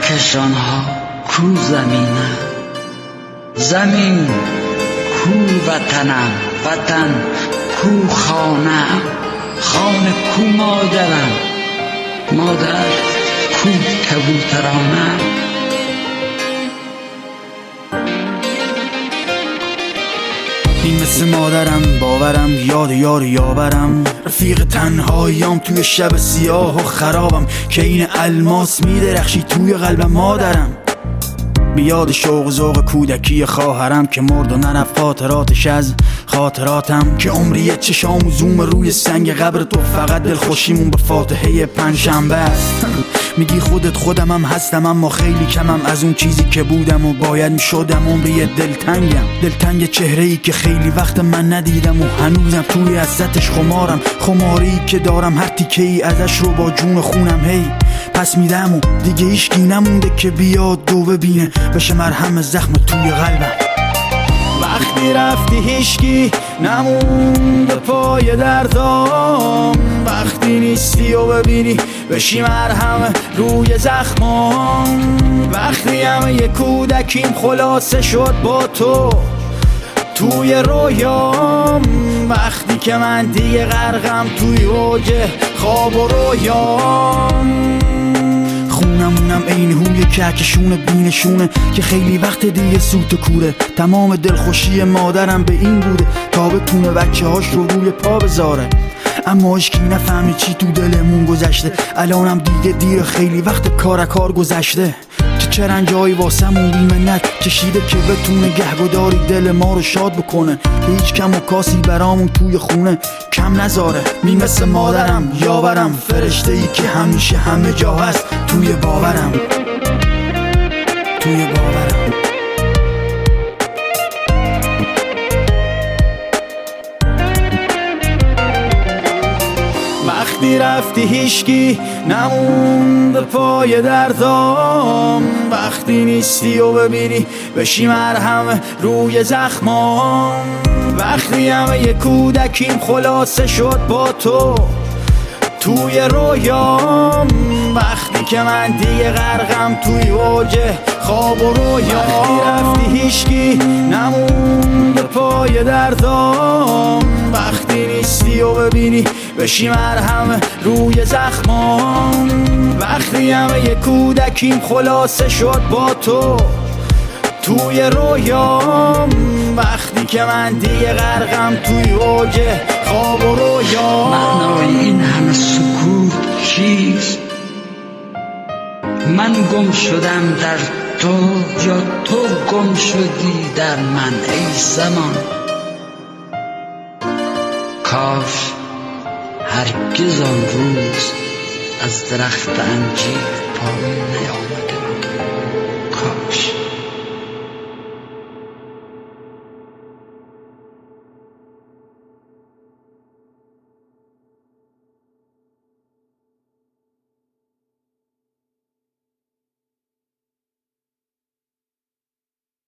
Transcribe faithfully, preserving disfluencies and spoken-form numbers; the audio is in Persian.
کهکشانها کو زمینم، زمین کو وطنم، وطن کو خانه‌ام، خانه کو مادرم، مادر کو کبوترانم. این مثل مادرم، باورم، یاد یار یاورم، رفیق تنهاییام توی شب سیاه و خرابم که این الماس میدرخشی توی قلب مادرم. بیاد شوق ذوق کودکی خواهرم که مرد و نرفت خاطراتش از خاطراتم، که عمری چشام و زوم روی سنگ قبر تو، فقط دلخوشیمون به فاتحه پنجشنبه است. میگی خودت خودمم هستم اما خیلی کمم از اون چیزی که بودم و باید میشدم. عمری دلتنگم، دلتنگ چهره‌ای که خیلی وقت من ندیدم و هنوزم توی عزتش خمارم، خماری که دارم هر تیکه‌ای ازش رو با جون خونم هی پس میدم و دیگه هیچکی نمونده که بیاد دو ببینه بشه مرهم زخم توی قلبم. وقتی رفتی هیچکی نمونده پای دردام، وقتی نیستی و ببینی بشی مرهم روی زخمام، وقتی همه یه کودکیم خلاصه شد با تو توی رویام، وقتی که من دیگه غرقم توی اوج خواب و رویام. خونمونم این هوی کهکشون بینشونه که خیلی وقت دیگه سوت کوره. تمام دلخوشی مادرم به این بوده تا بتونه بچه هاش رو روی پا بذاره، اما هیچکی نفهمی چی تو دلمون گذشته. الانم دیگه دیر، خیلی وقت کار کار گذشته. چه چرنجایی واسمون بی منت کشیده که بتونه گهگداری دل ما رو شاد بکنه، که هیچ کم و کاسی برامون توی خونه کم نذاره. می مثل مادرم، یاورم، فرشته‌ای که همیشه همه جا هست توی باورم، توی باورم. وقتی رفتی هیچکی نمونده پای دردام، وقتی نیستی و ببینی بشی مرهم روی زخمام، وقتی همه یه کودکیم خلاصه شد با تو توی رویام، وقتی که من دیگه غرقم توی اوج خواب و رویام. وقتی رفتی هیچکی نمونده پای دردام، وقتی نیستی و ببینی بشی مرهم روی زخمام، وقتی همه یه کودکیم خلاصه شد با تو توی رویام، وقتی که من دیگه غرقم توی اوج خواب و رویام. معنای این همه سکوت چیست؟ من گم شدم در تو یا تو گم شدی در من ای زمان؟ کاش هرگز آن روز از درخت انجیر